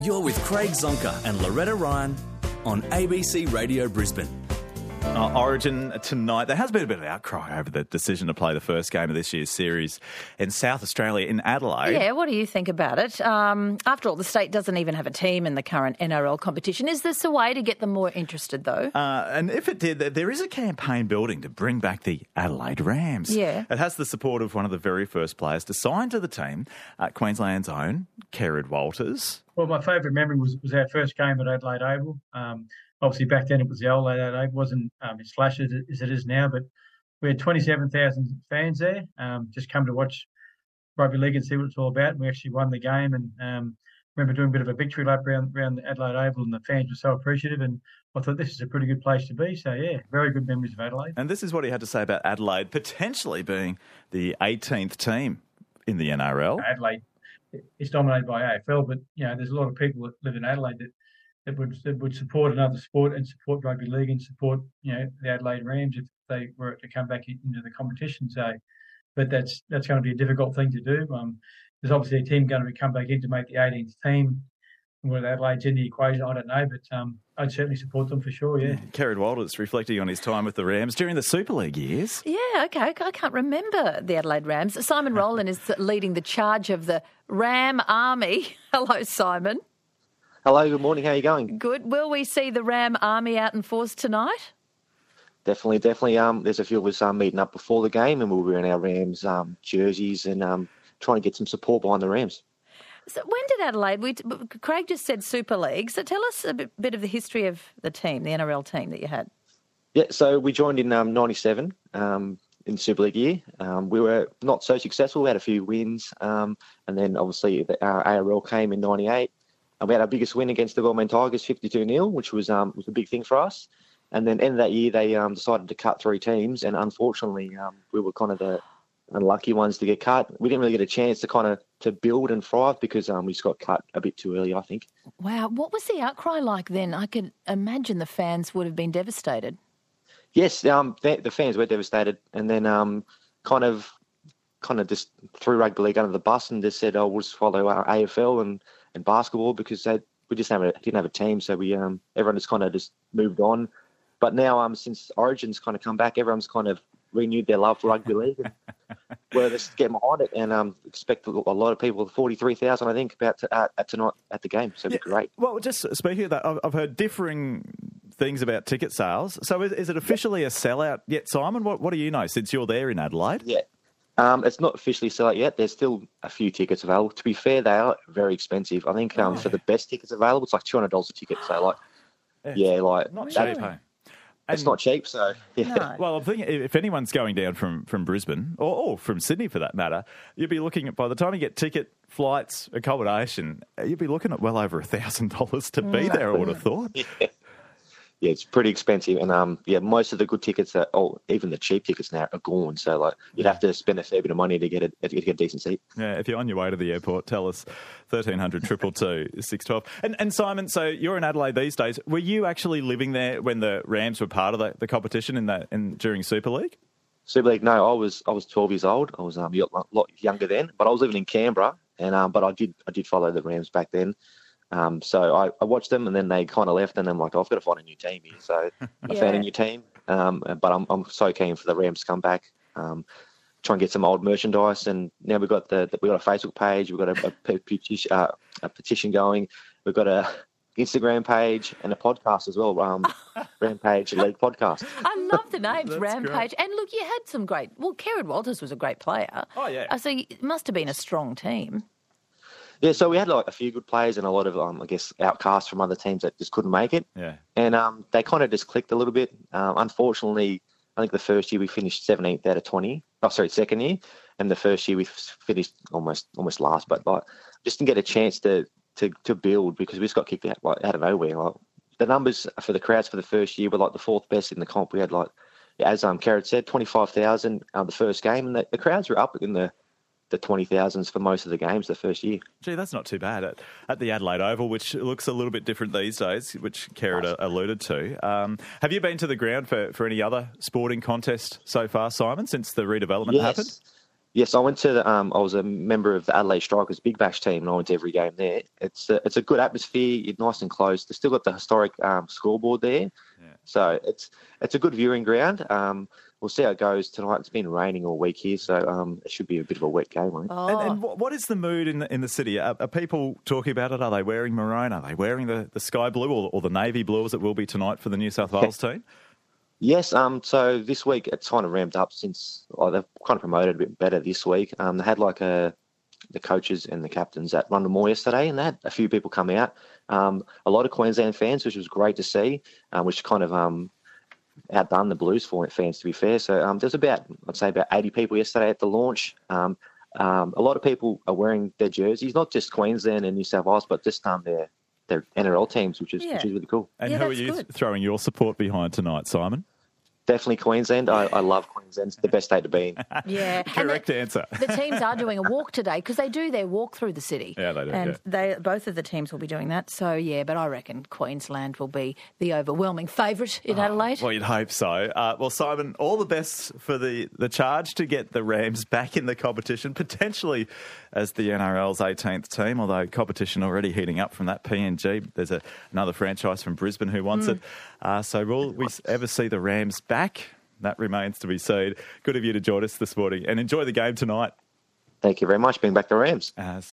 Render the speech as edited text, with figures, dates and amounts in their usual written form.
You're with Craig Zonka and Loretta Ryan on ABC Radio Brisbane. Origin tonight. There has been a bit of outcry over the decision to play the first game of this year's series in South Australia, in Adelaide. Yeah, what do you think about it? After all, the state doesn't even have a team in the current NRL competition. Is this a way to get them more interested, though? And if it did, there is a campaign building to bring back the Adelaide Rams. Yeah. It has the support of one of the very first players to sign to the team, Queensland's own, Kerrod Walters. Well, my favourite memory was our first game at Adelaide Oval. Obviously, back then it was the old Adelaide Oval. It wasn't as flash as it is now, but we had 27,000 fans there just come to watch rugby league and see what it's all about. And we actually won the game, and remember doing a bit of a victory lap around the Adelaide Oval, and the fans were so appreciative, and I thought this is a pretty good place to be. So, yeah, very good memories of Adelaide. And this is what he had to say about Adelaide potentially being the 18th team in the NRL. Adelaide is dominated by AFL, but, you know, there's a lot of people that live in Adelaide that would support another sport and support rugby league and support, you know, the Adelaide Rams if they were to come back into the competition. So, but that's going to be a difficult thing to do. There's obviously a team going to come back in to make the 18th team. Whether Adelaide's in the equation, I don't know, but I'd certainly support them for sure, yeah. Kerrod Walters reflecting on his time with the Rams during the Super League years. Yeah, okay. I can't remember the Adelaide Rams. Simon Rowland is leading the charge of the Ram Army. Hello, Simon. Hello, good morning. How are you going? Good. Will we see the Ram Army out in force tonight? Definitely. There's a few of us meeting up before the game, and we'll be wearing our Rams jerseys and trying to get some support behind the Rams. So when did Adelaide? Craig just said Super League. So tell us a bit of the history of the team, the NRL team that you had. Yeah, so we joined in '97 in Super League year. We were not so successful. We had a few wins, and then obviously our ARL came in '98. And we had our biggest win against the Balmain Tigers, 52-0, which was a big thing for us. And then end of that year, they decided to cut 3 teams, and unfortunately, we were kind of the unlucky ones to get cut. We didn't really get a chance to build and thrive because we just got cut a bit too early, I think. Wow, what was the outcry like then? I could imagine the fans would have been devastated. Yes, the fans were devastated, and then kind of just threw rugby league under the bus and just said, "Oh, we'll just follow our AFL and basketball," because we just didn't have a team, so we everyone just kind of just moved on. But now since Origin's kind of come back, everyone's kind of renewed their love for rugby league. And we're just getting behind it, and expect a lot of people, 43,000 I think, about tonight at the game. So it'll be great. Well, just speaking of that, I've heard differing things about ticket sales. So is it officially a sellout yet, Simon? What do you know since you're there in Adelaide? Yeah. It's not officially sellout yet. There's still a few tickets available. To be fair, they are very expensive. I think for the best tickets available, it's like $200 a ticket. So, not cheap. It's not cheap. So, yeah. No. Well, I'm thinking if anyone's going down from Brisbane or from Sydney for that matter, you'd be looking at, by the time you get ticket, flights, accommodation, you'd be looking at well over $1,000 to be there, I would have thought. Yeah, it's pretty expensive, and most of the good tickets even the cheap tickets now are gone. So you'd have to spend a fair bit of money to get a decent seat. Yeah, if you're on your way to the airport, tell us 1300 222 612. And Simon, so you're in Adelaide these days. Were you actually living there when the Rams were part of the competition during Super League? Super League? No, I was 12 years old. I was a lot younger then, but I was living in Canberra, and but I did follow the Rams back then. So I watched them, and then they kind of left, and I'm like, I've got to find a new team here. So I found a new team, but I'm so keen for the Rams to come back, try and get some old merchandise. And now we've got a Facebook page, we've got a petition going, we've got a Instagram page and a podcast as well, Rampage League Podcast. I love the names, Rampage. Great. And look, you had some great... Well, Kerrod Walters was a great player. Oh, yeah. So it must have been a strong team. Yeah, so we had a few good players and a lot of, outcasts from other teams that just couldn't make it. Yeah. And they kind of just clicked a little bit. Unfortunately, I think the first year we finished 17th out of 20. Oh, sorry, second year. And the first year we finished almost last, but just didn't get a chance to build because we just got kicked out of nowhere. The numbers for the crowds for the first year were the 4th best in the comp. We had as Kerrod said, 25,000 the first game, and the crowds were up in the 20,000s for most of the games the first year. Gee, that's not too bad at the Adelaide Oval, which looks a little bit different these days, which Kerrod alluded to. Have you been to the ground for any other sporting contest so far, Simon, since the redevelopment happened? Yes, I went to the, I was a member of the Adelaide Strikers Big Bash team, and I went to every game there. It's a good atmosphere. You're nice and close. They've still got the historic scoreboard there, so it's a good viewing ground. We'll see how it goes tonight. It's been raining all week here, so it should be a bit of a wet game, I think. Oh. And what is the mood in the city? Are people talking about it? Are they wearing maroon? Are they wearing the sky blue or the navy blue as it will be tonight for the New South Wales team? Yes, so this week it's kind of ramped up since they've kind of promoted a bit better this week. They had the coaches and the captains at Rundle Mall yesterday, and they had a few people come out. A lot of Queensland fans, which was great to see, which kind of outdone the Blues fans, to be fair. So there's about 80 people yesterday at the launch. A lot of people are wearing their jerseys, not just Queensland and New South Wales, but just their NRL teams, which is really cool. And who are you throwing your support behind tonight, Simon? Definitely Queensland. I love Queensland. It's the best state to be in. Yeah. Correct answer. The teams are doing a walk today because they do their walk through the city. Yeah, they do. And both of the teams will be doing that. So, yeah, but I reckon Queensland will be the overwhelming favourite in Adelaide. Well, you'd hope so. Well, Simon, all the best for the charge to get the Rams back in the competition, potentially as the NRL's 18th team, although competition already heating up from that PNG. There's another franchise from Brisbane who wants it. So will we ever see the Rams back? That remains to be seen. Good of you to join us this morning and enjoy the game tonight. Thank you very much. Bring back the Rams.